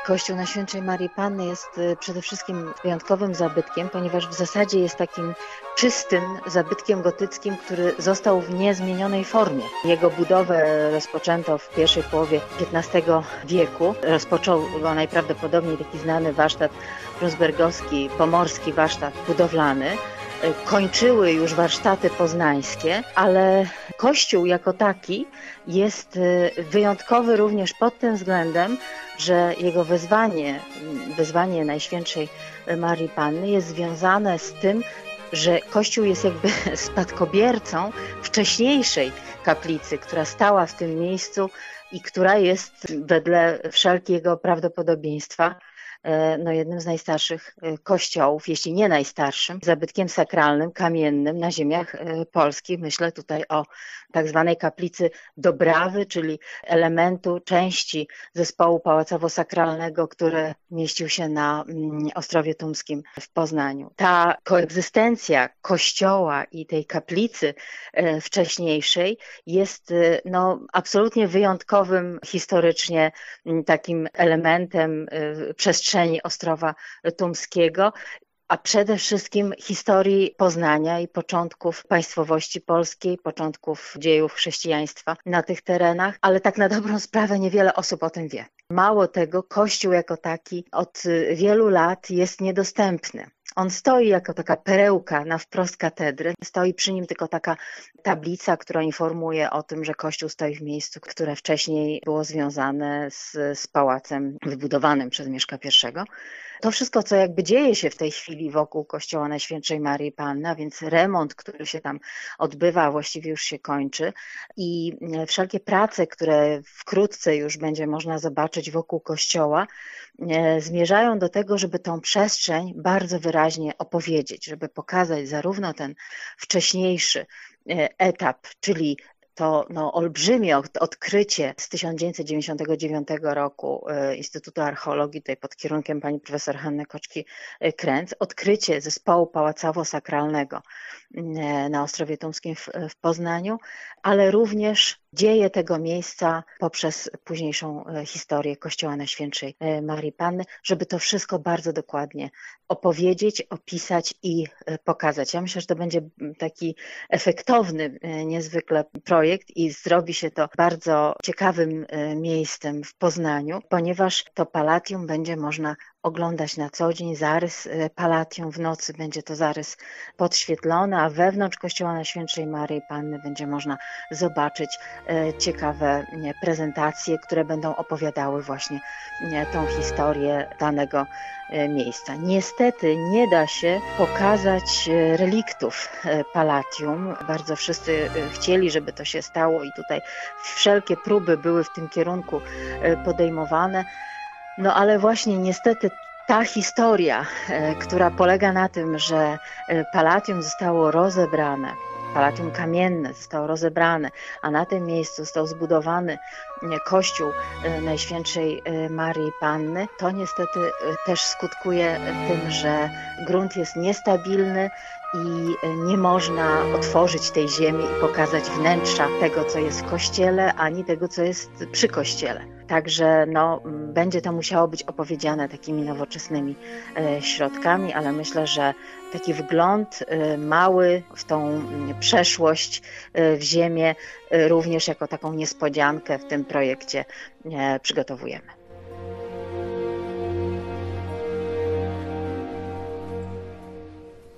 Kościół Najświętszej Maryi Panny jest przede wszystkim wyjątkowym zabytkiem, ponieważ w zasadzie jest takim czystym zabytkiem gotyckim, który został w niezmienionej formie. Jego budowę rozpoczęto w pierwszej połowie XV wieku. Rozpoczął go najprawdopodobniej taki znany warsztat brunzbergowski, pomorski warsztat budowlany. Kończyły już warsztaty poznańskie, ale Kościół jako taki jest wyjątkowy również pod tym względem, że jego wezwanie Najświętszej Maryi Panny jest związane z tym, że Kościół jest jakby spadkobiercą wcześniejszej kaplicy, która stała w tym miejscu i która jest wedle wszelkiego prawdopodobieństwa jednym z najstarszych kościołów, jeśli nie najstarszym, zabytkiem sakralnym, kamiennym na ziemiach polskich. Myślę tutaj o tak zwanej kaplicy Dobrawy, czyli elementu, części zespołu pałacowo-sakralnego, który mieścił się na Ostrowie Tumskim w Poznaniu. Ta koegzystencja kościoła i tej kaplicy wcześniejszej jest absolutnie wyjątkowym historycznie takim elementem przestrzeni Ostrowa Tumskiego, a przede wszystkim historii Poznania i początków państwowości polskiej, początków dziejów chrześcijaństwa na tych terenach, ale tak na dobrą sprawę niewiele osób o tym wie. Mało tego, Kościół jako taki od wielu lat jest niedostępny. On stoi jako taka perełka na wprost katedry. Stoi przy nim tylko taka tablica, która informuje o tym, że Kościół stoi w miejscu, które wcześniej było związane z pałacem wybudowanym przez Mieszka I. To wszystko, co jakby dzieje się w tej chwili wokół Kościoła Najświętszej Maryi Panny, a więc remont, który się tam odbywa, właściwie już się kończy i wszelkie prace, które wkrótce już będzie można zobaczyć wokół Kościoła, zmierzają do tego, żeby tą przestrzeń bardzo wyraźnie opowiedzieć, żeby pokazać zarówno ten wcześniejszy etap, czyli to olbrzymie odkrycie z 1999 roku Instytutu Archeologii, tutaj pod kierunkiem pani profesor Hanny Koczki-Kręc, odkrycie zespołu pałacowo-sakralnego na Ostrowie Tumskim w Poznaniu, ale również dzieje tego miejsca poprzez późniejszą historię Kościoła Najświętszej Maryi Panny, żeby to wszystko bardzo dokładnie opowiedzieć, opisać i pokazać. Ja myślę, że to będzie taki efektowny niezwykle projekt i zrobi się to bardzo ciekawym miejscem w Poznaniu, ponieważ to Palatium będzie można oglądać na co dzień, zarys Palatium w nocy będzie to zarys podświetlony, a wewnątrz Kościoła Najświętszej Maryi Panny będzie można zobaczyć ciekawe prezentacje, które będą opowiadały właśnie tą historię danego miejsca. Niestety nie da się pokazać reliktów Palatium. Bardzo wszyscy chcieli, żeby to się stało i tutaj wszelkie próby były w tym kierunku podejmowane. No ale właśnie niestety ta historia, która polega na tym, że Palatium zostało rozebrane, Palatium kamienne zostało rozebrane, a na tym miejscu został zbudowany Kościół Najświętszej Maryi Panny, to niestety też skutkuje tym, że grunt jest niestabilny i nie można otworzyć tej ziemi i pokazać wnętrza tego, co jest w kościele, ani tego, co jest przy kościele. Także będzie to musiało być opowiedziane takimi nowoczesnymi środkami, ale myślę, że taki wgląd mały w tą przeszłość, w ziemię, również jako taką niespodziankę w tym projekcie przygotowujemy.